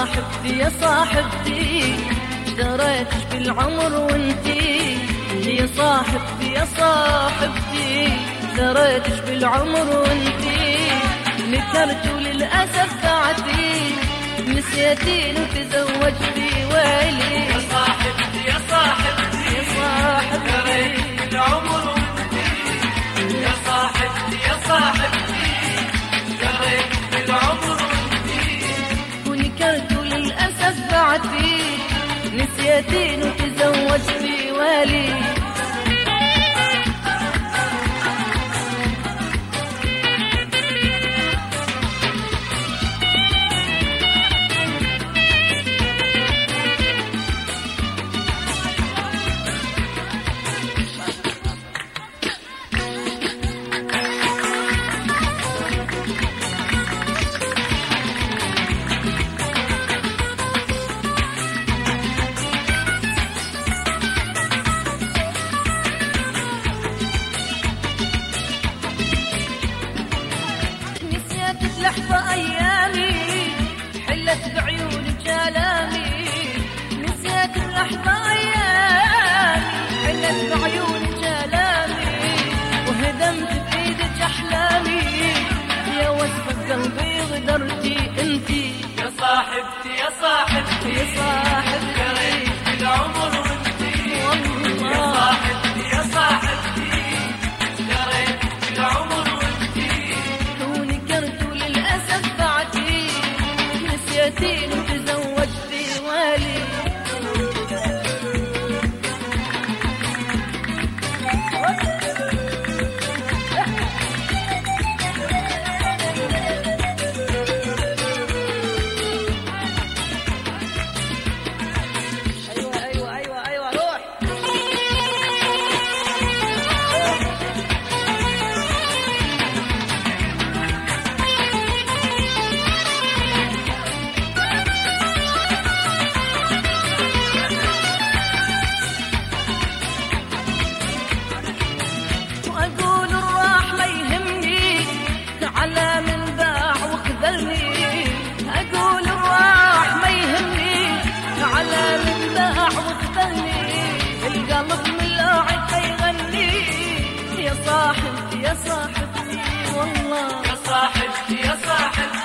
صاحبتي يا صاحبتي اشتريتش بالعمر وانتي. يا صاحبتي يا صاحبتي اشتريتش بالعمر وانتي. نكرت وللأسف بعدي نسيتين وتزوجتي ويلي. يا صاحبتي يا صاحبتي يا صاحبتي اشتريتش بالعمر وانتي. يا صاحبتي يا صاحبتي اشتريتش بالعمر وانتي. ونكرت وللأسف بعدي نسيتين وتزوجتي ويلي. لحظة أيامي حلت بعيوني جلامي. نسيت اللحظة أيامي حلت بعيوني جلامي. وهدمت بإيدك أحلامي يا وصفة قلبي غدرتي انتي. يا صاحبتي يا صاحبتي يا صاحبتي اشتريتش بالعمر وانتي. يا والله صاحبتي يا صاحبتي اشتريتش بالعمر وانتي. ونكرت وللأسف بعدي نسيتين وتزوجتي والي. أيوة روح. وأقول الراح ما يهمني على من باع وخذلني. أقول الراح ما يهمني على من باع وخذلني. القلب من لاعب يغني. يا صاحبتي يا صاحبتي والله يا صاحبتي يا صاحبتي